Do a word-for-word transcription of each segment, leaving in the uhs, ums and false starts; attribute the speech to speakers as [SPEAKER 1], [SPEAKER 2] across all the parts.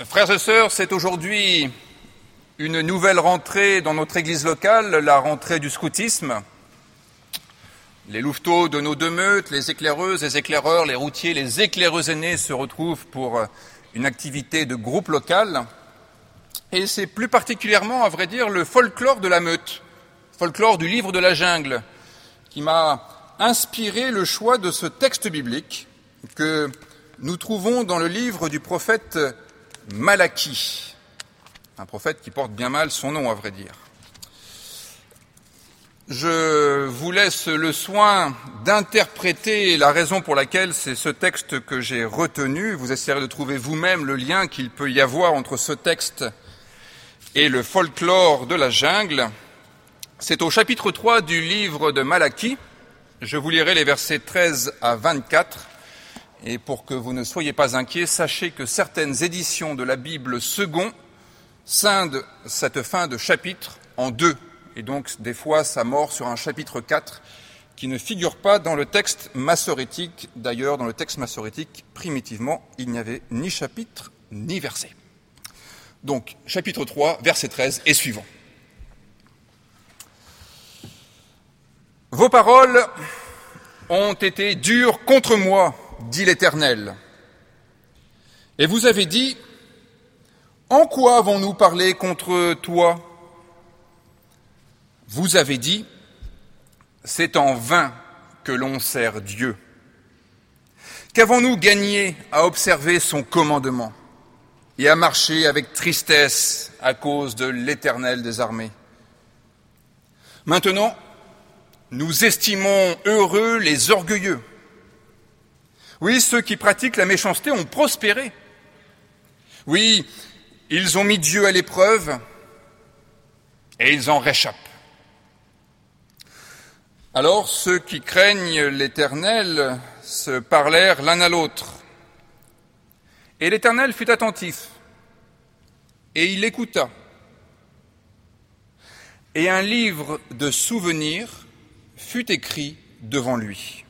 [SPEAKER 1] Frères et sœurs, c'est aujourd'hui une nouvelle rentrée dans notre église locale, la rentrée du scoutisme. Les louveteaux de nos deux meutes, les éclaireuses, les éclaireurs, les routiers, les éclaireux aînés se retrouvent pour une activité de groupe local. Et c'est plus particulièrement, à vrai dire, le folklore de la meute, folklore du livre de la jungle, qui m'a inspiré le choix de ce texte biblique que nous trouvons dans le livre du prophète Malachie, un prophète qui porte bien mal son nom, à vrai dire. Je vous laisse le soin d'interpréter la raison pour laquelle c'est ce texte que j'ai retenu. Vous essayerez de trouver vous-même le lien qu'il peut y avoir entre ce texte et le folklore de la jungle. C'est au chapitre trois du livre de Malachie. Je vous lirai les versets treize à vingt-quatre. Et pour que vous ne soyez pas inquiets, sachez que certaines éditions de la Bible second scindent cette fin de chapitre en deux. Et donc, des fois, ça mord sur un chapitre quatre qui ne figure pas dans le texte massorétique. D'ailleurs, dans le texte massorétique, primitivement, il n'y avait ni chapitre ni verset. Donc, chapitre trois, verset treize et suivant. Vos paroles ont été dures contre moi, dit l'Éternel. Et vous avez dit, en quoi avons-nous parlé contre toi ? Vous avez dit, c'est en vain que l'on sert Dieu. Qu'avons-nous gagné à observer son commandement et à marcher avec tristesse à cause de l'Éternel des armées ? Maintenant, nous estimons heureux les orgueilleux. Oui, ceux qui pratiquent la méchanceté ont prospéré. Oui, ils ont mis Dieu à l'épreuve et ils en réchappent. Alors ceux qui craignent l'Éternel se parlèrent l'un à l'autre. Et l'Éternel fut attentif et il écouta. Et un livre de souvenirs fut écrit devant lui.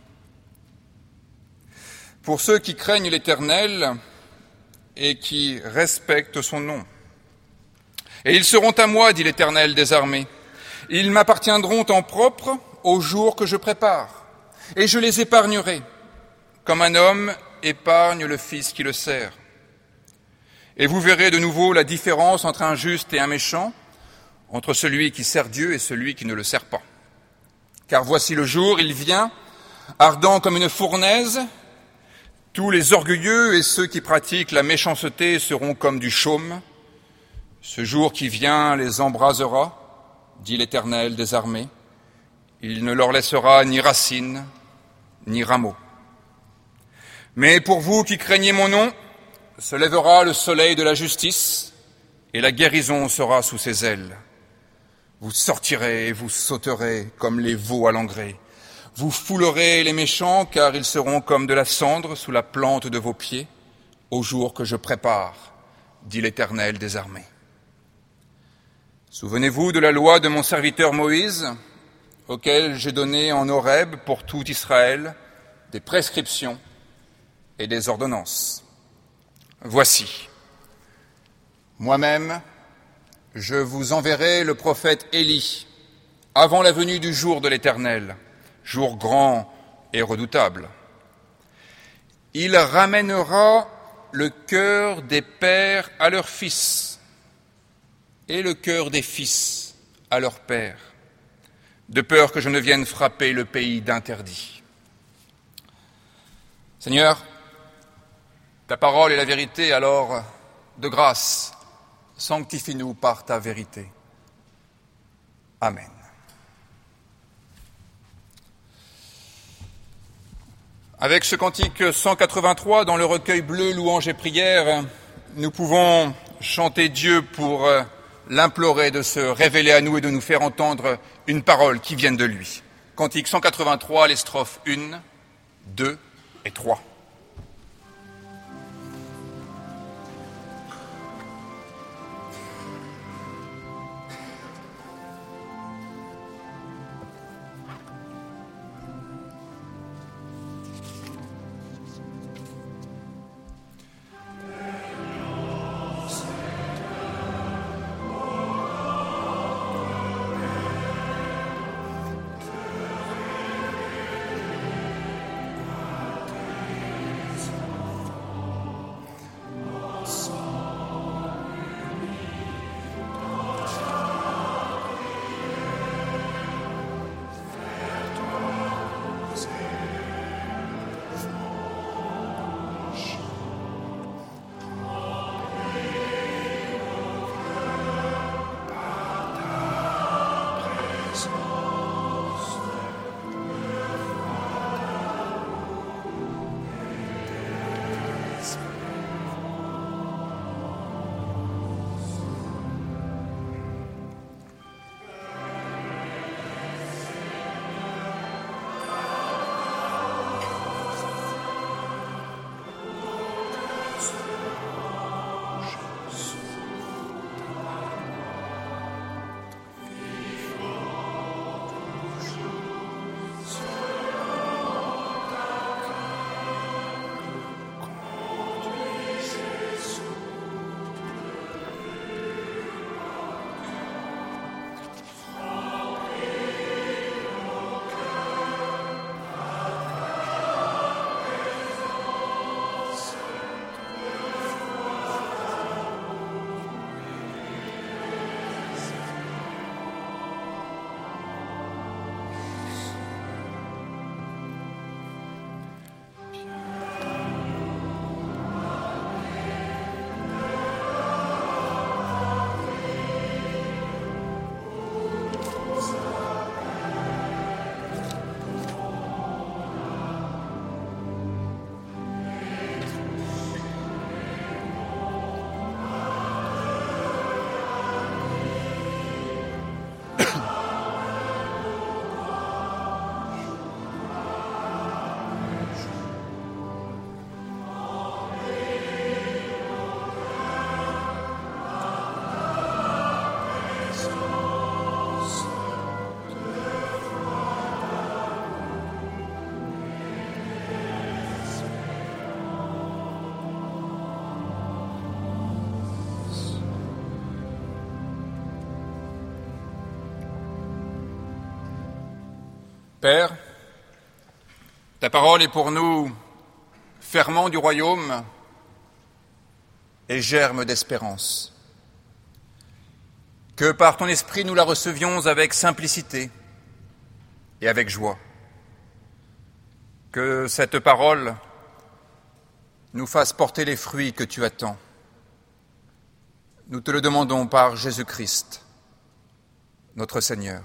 [SPEAKER 1] Pour ceux qui craignent l'Éternel et qui respectent son nom. Et ils seront à moi, dit l'Éternel des armées. Ils m'appartiendront en propre au jour que je prépare, et je les épargnerai, comme un homme épargne le fils qui le sert. Et vous verrez de nouveau la différence entre un juste et un méchant, entre celui qui sert Dieu et celui qui ne le sert pas. Car voici le jour, il vient, ardent comme une fournaise. Tous les orgueilleux et ceux qui pratiquent la méchanceté seront comme du chaume. Ce jour qui vient les embrasera, dit l'Éternel des armées. Il ne leur laissera ni racines, ni rameaux. Mais pour vous qui craignez mon nom, se lèvera le soleil de la justice, et la guérison sera sous ses ailes. Vous sortirez et vous sauterez comme les veaux à l'engrais. Vous foulerez les méchants, car ils seront comme de la cendre sous la plante de vos pieds, au jour que je prépare, dit l'Éternel des armées. Souvenez-vous de la loi de mon serviteur Moïse, auquel j'ai donné en Horeb pour tout Israël des prescriptions et des ordonnances. Voici, moi-même, je vous enverrai le prophète Élie avant la venue du jour de l'Éternel, jour grand et redoutable. Il ramènera le cœur des pères à leurs fils et le cœur des fils à leurs pères, de peur que je ne vienne frapper le pays d'interdit. Seigneur, ta parole est la vérité, alors de grâce, sanctifie-nous par ta vérité. Amen. Avec ce cantique cent quatre-vingt-trois dans le recueil bleu Louanges et prières, nous pouvons chanter Dieu pour l'implorer de se révéler à nous et de nous faire entendre une parole qui vienne de lui. Cantique cent quatre-vingt-trois, les strophes un, deux et trois. Père, ta parole est pour nous ferment du royaume et germe d'espérance. Que par ton esprit nous la recevions avec simplicité et avec joie. Que cette parole nous fasse porter les fruits que tu attends. Nous te le demandons par Jésus-Christ, notre Seigneur.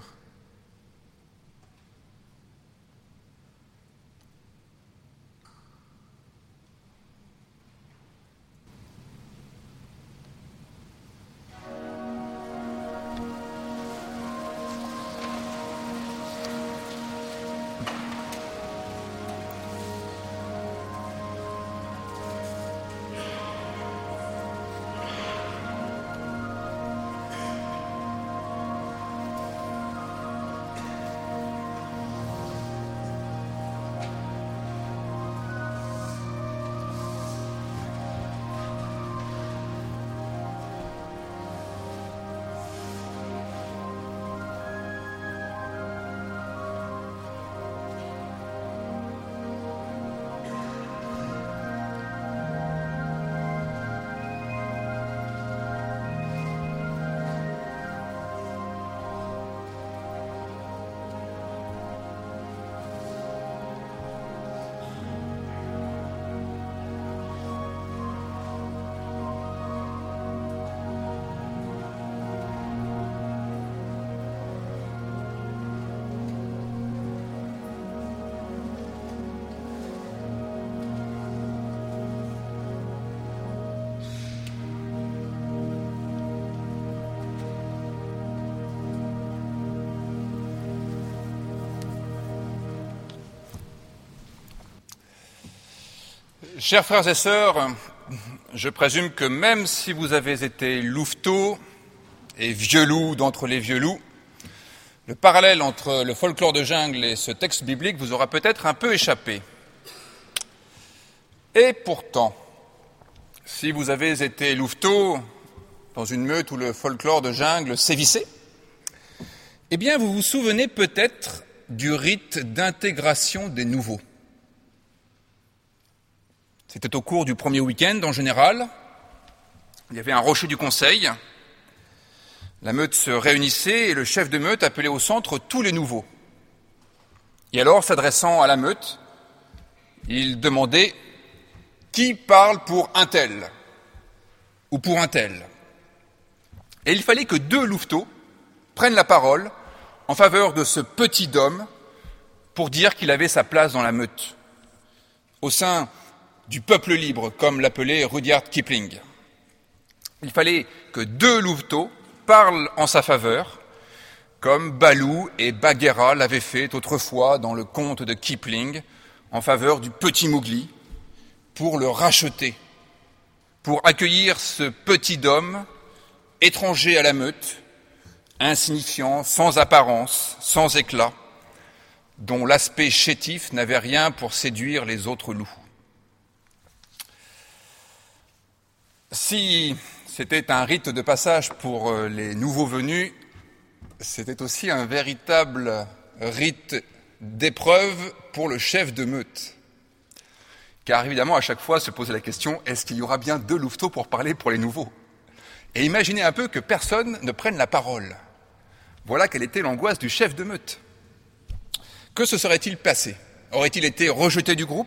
[SPEAKER 1] Chers frères et sœurs, je présume que même si vous avez été louveteaux et vieux loups d'entre les vieux loups, le parallèle entre le folklore de jungle et ce texte biblique vous aura peut-être un peu échappé. Et pourtant, si vous avez été louveteaux dans une meute où le folklore de jungle sévissait, eh bien vous vous souvenez peut-être du rite d'intégration des nouveaux. C'était au cours du premier week-end en général. Il y avait un rocher du conseil. La meute se réunissait et le chef de meute appelait au centre tous les nouveaux. Et alors, s'adressant à la meute, il demandait qui parle pour un tel ou pour un tel. Et il fallait que deux louveteaux prennent la parole en faveur de ce petit homme pour dire qu'il avait sa place dans la meute, au sein du peuple libre, comme l'appelait Rudyard Kipling. Il fallait que deux louveteaux parlent en sa faveur, comme Balou et Bagheera l'avaient fait autrefois dans le conte de Kipling, en faveur du petit Mowgli, pour le racheter, pour accueillir ce petit homme, étranger à la meute, insignifiant, sans apparence, sans éclat, dont l'aspect chétif n'avait rien pour séduire les autres loups. Si c'était un rite de passage pour les nouveaux venus, c'était aussi un véritable rite d'épreuve pour le chef de meute. Car évidemment, à chaque fois se posait la question, est-ce qu'il y aura bien deux louveteaux pour parler pour les nouveaux ? Et imaginez un peu que personne ne prenne la parole. Voilà quelle était l'angoisse du chef de meute. Que se serait-il passé ? Aurait-il été rejeté du groupe ?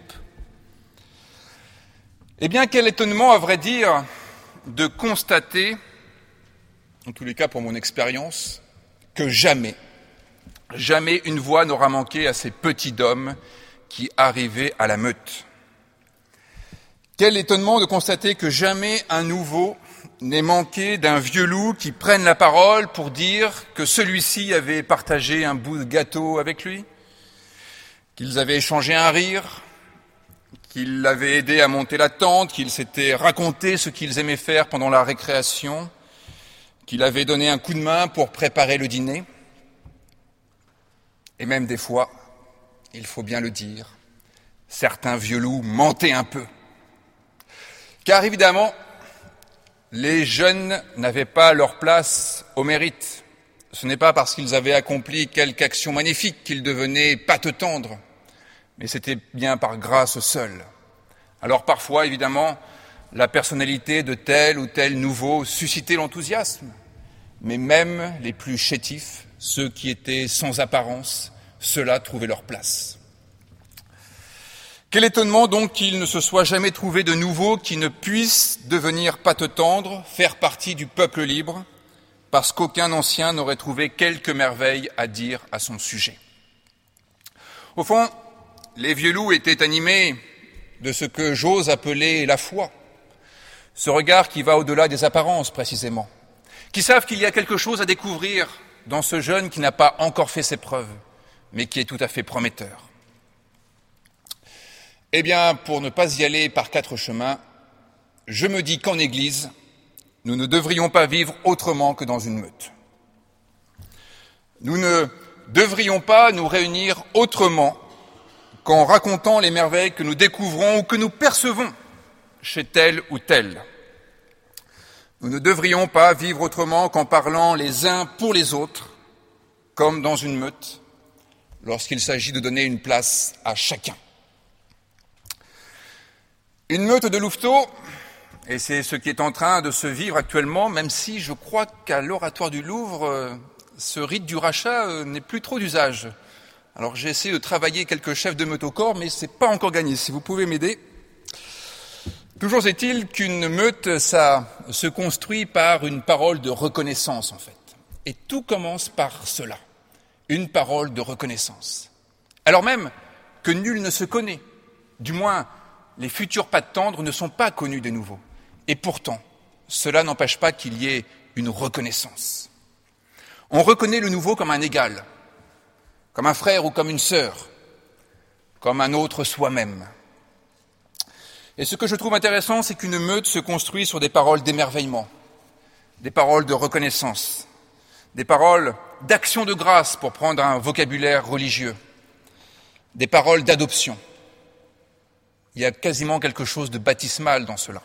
[SPEAKER 1] Eh bien, quel étonnement, à vrai dire, de constater, en tous les cas pour mon expérience, que jamais, jamais une voix n'aura manqué à ces petits hommes qui arrivaient à la meute. Quel étonnement de constater que jamais un nouveau n'ait manqué d'un vieux loup qui prenne la parole pour dire que celui-ci avait partagé un bout de gâteau avec lui, qu'ils avaient échangé un rire, qu'il l'avait aidé à monter la tente, qu'il s'était raconté ce qu'ils aimaient faire pendant la récréation, qu'il avait donné un coup de main pour préparer le dîner. Et même des fois, il faut bien le dire, certains vieux loups mentaient un peu. Car évidemment, les jeunes n'avaient pas leur place au mérite. ce n'est pas parce qu'ils avaient accompli quelque action magnifique qu'ils devenaient pâte tendre, mais c'était bien par grâce seule. Alors parfois, évidemment, la personnalité de tel ou tel nouveau suscitait l'enthousiasme, mais même les plus chétifs, ceux qui étaient sans apparence, ceux-là trouvaient leur place. Quel étonnement donc qu'il ne se soit jamais trouvé de nouveau qui ne puisse devenir pâte tendre, faire partie du peuple libre, parce qu'aucun ancien n'aurait trouvé quelque merveille à dire à son sujet. Au fond, les vieux loups étaient animés de ce que j'ose appeler la foi, ce regard qui va au-delà des apparences précisément, qui savent qu'il y a quelque chose à découvrir dans ce jeune qui n'a pas encore fait ses preuves, mais qui est tout à fait prometteur. Eh bien, pour ne pas y aller par quatre chemins, je me dis qu'en Église, nous ne devrions pas vivre autrement que dans une meute. Nous ne devrions pas nous réunir autrement qu'en racontant les merveilles que nous découvrons ou que nous percevons chez tel ou tel. Nous ne devrions pas vivre autrement qu'en parlant les uns pour les autres, comme dans une meute, lorsqu'il s'agit de donner une place à chacun. Une meute de louveteaux, et c'est ce qui est en train de se vivre actuellement, même si je crois qu'à l'Oratoire du Louvre, ce rite du rachat n'est plus trop d'usage. Alors j'ai essayé de travailler quelques chefs de meute au corps, mais c'est pas encore gagné, si vous pouvez m'aider. Toujours est-il qu'une meute, ça se construit par une parole de reconnaissance, en fait. Et tout commence par cela, une parole de reconnaissance. Alors même que nul ne se connaît, du moins les futurs pâtes tendres ne sont pas connus des nouveaux. Et pourtant, cela n'empêche pas qu'il y ait une reconnaissance. On reconnaît le nouveau comme un égal, comme un frère ou comme une sœur, comme un autre soi-même. Et ce que je trouve intéressant, c'est qu'une meute se construit sur des paroles d'émerveillement, des paroles de reconnaissance, des paroles d'action de grâce, pour prendre un vocabulaire religieux, des paroles d'adoption. Il y a quasiment quelque chose de baptismal dans cela.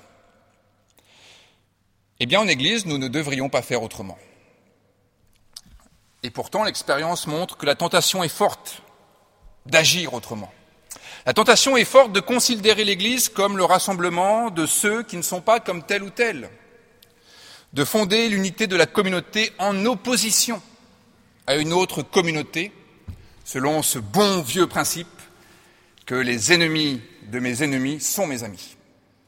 [SPEAKER 1] Eh bien, en Église, nous ne devrions pas faire autrement. Et pourtant, l'expérience montre que la tentation est forte d'agir autrement. La tentation est forte de considérer l'Église comme le rassemblement de ceux qui ne sont pas comme tel ou tel, de fonder l'unité de la communauté en opposition à une autre communauté, selon ce bon vieux principe que les ennemis de mes ennemis sont mes amis.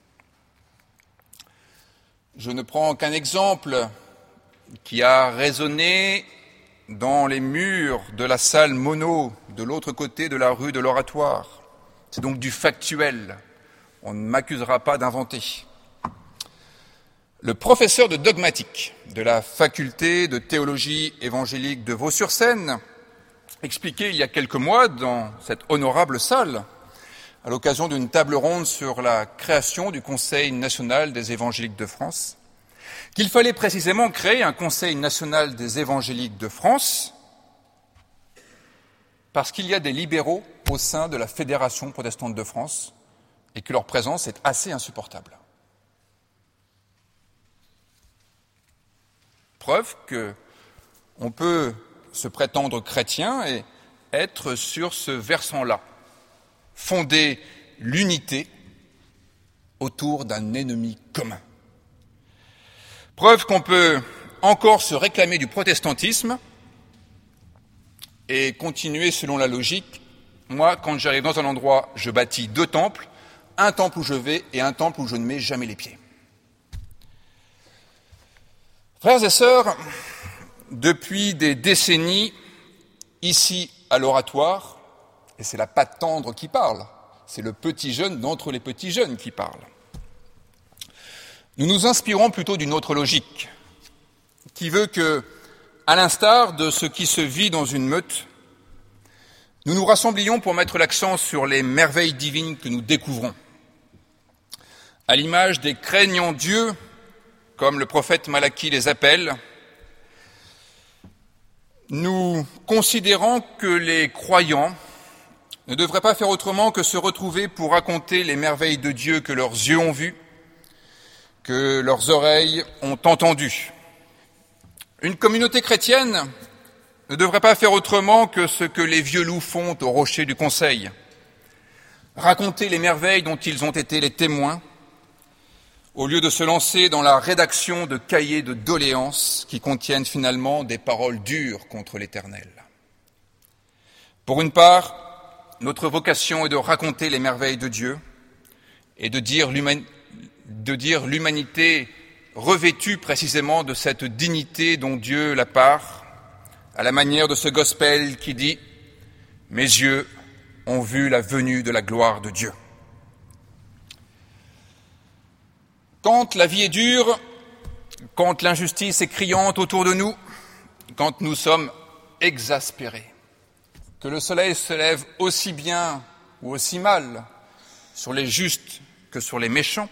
[SPEAKER 1] Je ne prends qu'un exemple qui a résonné dans les murs de la salle Monod, de l'autre côté de la rue de l'Oratoire. C'est donc du factuel. On ne m'accusera pas d'inventer. Le professeur de dogmatique de la faculté de théologie évangélique de Vaux-sur-Seine expliquait il y a quelques mois dans cette honorable salle, à l'occasion d'une table ronde sur la création du Conseil national des évangéliques de France, qu'il fallait précisément créer un Conseil national des évangéliques de France parce qu'il y a des libéraux au sein de la Fédération protestante de France et que leur présence est assez insupportable. Preuve qu'on peut se prétendre chrétien et être sur ce versant-là, fonder l'unité autour d'un ennemi commun. Preuve qu'on peut encore se réclamer du protestantisme et continuer selon la logique. Moi, quand j'arrive dans un endroit, je bâtis deux temples, un temple où je vais et un temple où je ne mets jamais les pieds. Frères et sœurs, depuis des décennies, ici à l'Oratoire, et c'est la pâte tendre qui parle, c'est le petit jeune d'entre les petits jeunes qui parle. Nous nous inspirons plutôt d'une autre logique, qui veut que, à l'instar de ce qui se vit dans une meute, nous nous rassemblions pour mettre l'accent sur les merveilles divines que nous découvrons. À l'image des craignants Dieu, comme le prophète Malachie les appelle, nous considérons que les croyants ne devraient pas faire autrement que se retrouver pour raconter les merveilles de Dieu que leurs yeux ont vues, que leurs oreilles ont entendues. Une communauté chrétienne ne devrait pas faire autrement que ce que les vieux loups font au rocher du Conseil. Raconter les merveilles dont ils ont été les témoins, au lieu de se lancer dans la rédaction de cahiers de doléances qui contiennent finalement des paroles dures contre l'Éternel. Pour une part, notre vocation est de raconter les merveilles de Dieu et de dire, l'human... de dire l'humanité revêtue précisément de cette dignité dont Dieu la part, à la manière de ce gospel qui dit « Mes yeux ont vu la venue de la gloire de Dieu ». Quand la vie est dure, quand l'injustice est criante autour de nous, quand nous sommes exaspérés, que le soleil se lève aussi bien ou aussi mal sur les justes que sur les méchants,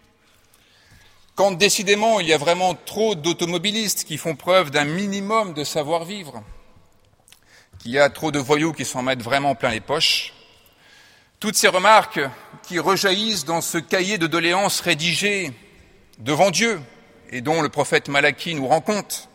[SPEAKER 1] quand décidément il y a vraiment trop d'automobilistes qui font preuve d'un minimum de savoir-vivre, qu'il y a trop de voyous qui s'en mettent vraiment plein les poches, toutes ces remarques qui rejaillissent dans ce cahier de doléances rédigé devant Dieu et dont le prophète Malachie nous rend compte,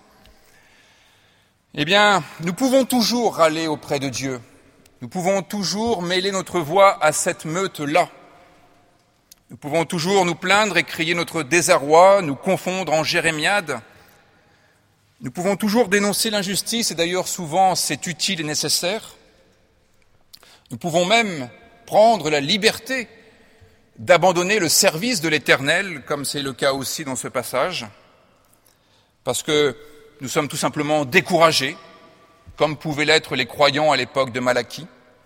[SPEAKER 1] eh bien, nous pouvons toujours râler auprès de Dieu. Nous pouvons toujours mêler notre voix à cette meute-là. Nous pouvons toujours nous plaindre et crier notre désarroi, nous confondre en jérémiades. Nous pouvons toujours dénoncer l'injustice, et d'ailleurs souvent c'est utile et nécessaire. Nous pouvons même prendre la liberté d'abandonner le service de l'Éternel, comme c'est le cas aussi dans ce passage, parce que nous sommes tout simplement découragés, comme pouvaient l'être les croyants à l'époque de Malachie.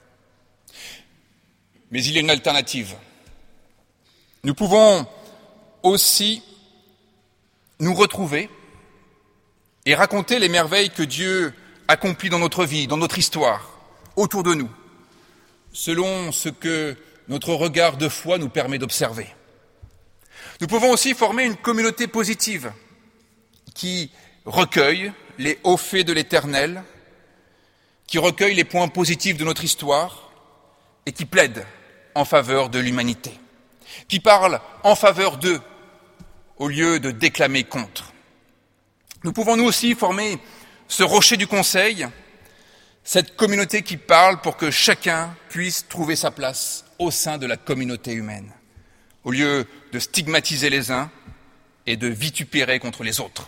[SPEAKER 1] Mais il y a une alternative. Nous pouvons aussi nous retrouver et raconter les merveilles que Dieu accomplit dans notre vie, dans notre histoire, autour de nous, selon ce que notre regard de foi nous permet d'observer. Nous pouvons aussi former une communauté positive qui recueille les hauts faits de l'Éternel, qui recueille les points positifs de notre histoire et qui plaide en faveur de l'humanité, qui parle en faveur d'eux au lieu de déclamer contre. Nous pouvons nous aussi former ce rocher du conseil, cette communauté qui parle pour que chacun puisse trouver sa place au sein de la communauté humaine, au lieu de stigmatiser les uns et de vitupérer contre les autres.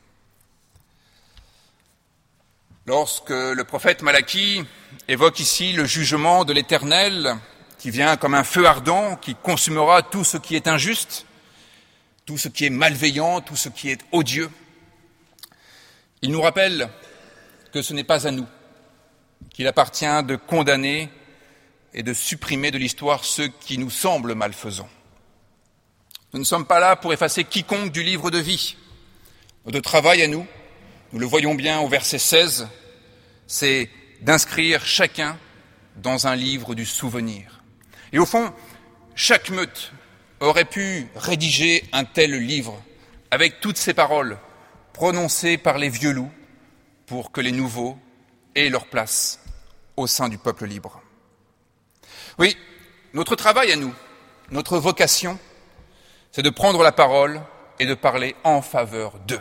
[SPEAKER 1] Lorsque le prophète Malachie évoque ici le jugement de l'Éternel, qui vient comme un feu ardent, qui consumera tout ce qui est injuste, tout ce qui est malveillant, tout ce qui est odieux, il nous rappelle que ce n'est pas à nous qu'il appartient de condamner et de supprimer de l'histoire ceux qui nous semblent malfaisants. Nous ne sommes pas là pour effacer quiconque du livre de vie. Notre travail à nous, nous le voyons bien au verset seize, c'est d'inscrire chacun dans un livre du souvenir. Et au fond, chaque meute aurait pu rédiger un tel livre avec toutes ces paroles prononcées par les vieux loups pour que les nouveaux aient leur place au sein du peuple libre. Oui, notre travail à nous, notre vocation, c'est de prendre la parole et de parler en faveur d'eux.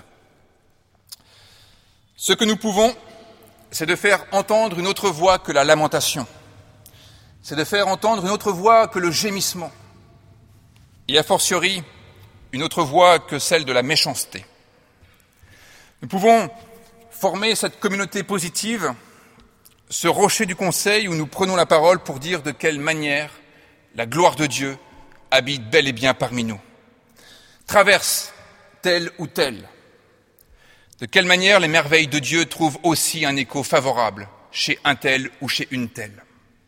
[SPEAKER 1] Ce que nous pouvons, c'est de faire entendre une autre voix que la lamentation. C'est de faire entendre une autre voix que le gémissement. Et a fortiori, une autre voix que celle de la méchanceté. Nous pouvons former cette communauté positive, ce rocher du conseil où nous prenons la parole pour dire de quelle manière la gloire de Dieu habite bel et bien parmi nous. Traverse tel ou tel. De quelle manière les merveilles de Dieu trouvent aussi un écho favorable chez un tel ou chez une telle.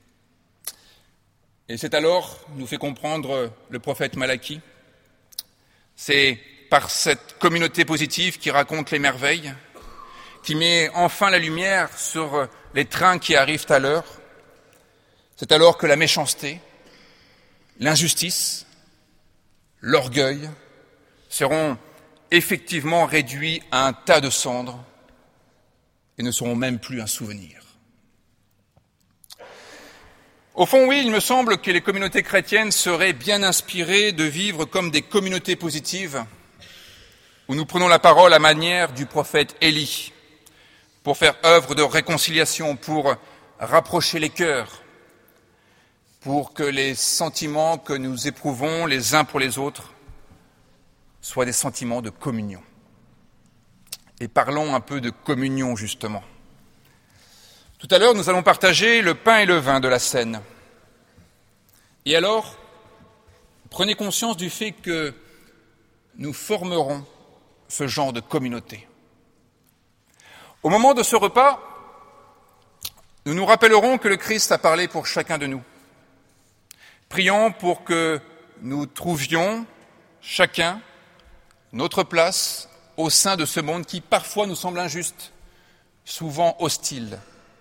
[SPEAKER 1] Et c'est alors, nous fait comprendre le prophète Malachie, c'est par cette communauté positive qui raconte les merveilles, qui met enfin la lumière sur les trains qui arrivent à l'heure, c'est alors que la méchanceté, l'injustice, l'orgueil seront effectivement réduits à un tas de cendres et ne seront même plus un souvenir. Au fond, oui, il me semble que les communautés chrétiennes seraient bien inspirées de vivre comme des communautés positives où nous prenons la parole à manière du prophète Élie, pour faire œuvre de réconciliation, pour rapprocher les cœurs, pour que les sentiments que nous éprouvons les uns pour les autres soient des sentiments de communion. Et parlons un peu de communion, justement. Tout à l'heure, nous allons partager le pain et le vin de la Cène. Et alors, prenez conscience du fait que nous formerons ce genre de communauté. Au moment de ce repas, nous nous rappellerons que le Christ a parlé pour chacun de nous. Prions pour que nous trouvions chacun notre place au sein de ce monde qui parfois nous semble injuste, souvent hostile.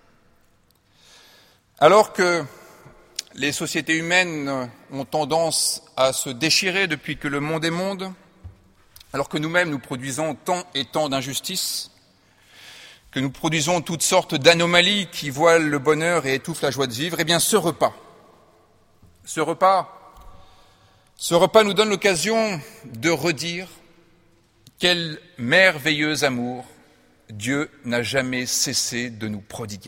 [SPEAKER 1] Alors que les sociétés humaines ont tendance à se déchirer depuis que le monde est monde, alors que nous-mêmes nous produisons tant et tant d'injustices, que nous produisons toutes sortes d'anomalies qui voilent le bonheur et étouffent la joie de vivre, eh bien ce repas, ce repas, ce repas nous donne l'occasion de redire quel merveilleux amour Dieu n'a jamais cessé de nous prodiguer.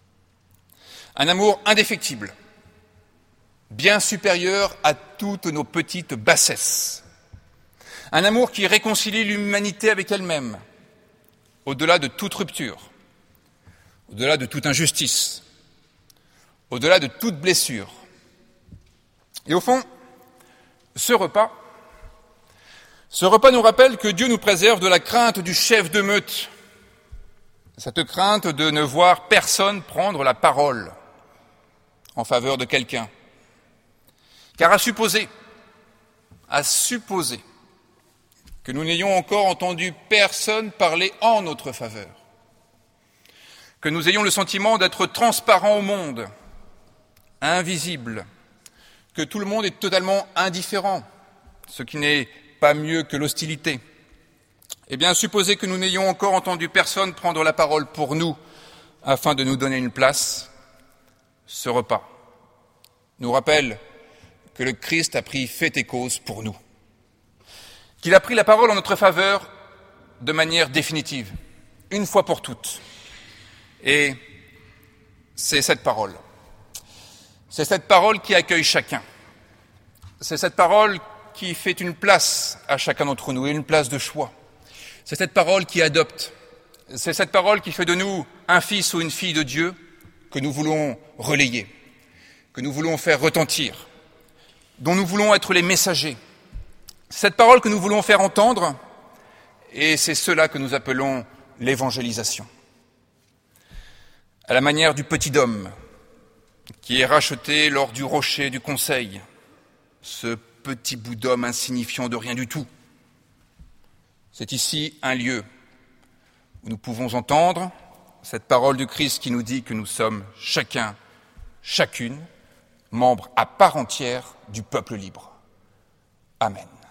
[SPEAKER 1] Un amour indéfectible, bien supérieur à toutes nos petites bassesses. Un amour qui réconcilie l'humanité avec elle-même, au-delà de toute rupture, au-delà de toute injustice, au-delà de toute blessure. Et au fond, ce repas, ce repas nous rappelle que Dieu nous préserve de la crainte du chef de meute, cette crainte de ne voir personne prendre la parole en faveur de quelqu'un. Car à supposer, à supposer que nous n'ayons encore entendu personne parler en notre faveur, que nous ayons le sentiment d'être transparents au monde, invisibles, que tout le monde est totalement indifférent, ce qui n'est pas mieux que l'hostilité. Eh bien, supposer que nous n'ayons encore entendu personne prendre la parole pour nous afin de nous donner une place, ce repas nous rappelle que le Christ a pris fait et cause pour nous, qu'il a pris la parole en notre faveur de manière définitive, une fois pour toutes. Et c'est cette parole, c'est cette parole qui accueille chacun, c'est cette parole qui fait une place à chacun d'entre nous, et une place de choix. C'est cette parole qui adopte, c'est cette parole qui fait de nous un fils ou une fille de Dieu que nous voulons relayer, que nous voulons faire retentir, dont nous voulons être les messagers. C'est cette parole que nous voulons faire entendre, et c'est cela que nous appelons l'évangélisation. À la manière du petit homme qui est racheté lors du rocher du conseil, ce petit bout d'homme insignifiant de rien du tout. C'est ici un lieu où nous pouvons entendre cette parole du Christ qui nous dit que nous sommes chacun, chacune, membres à part entière du peuple libre. Amen.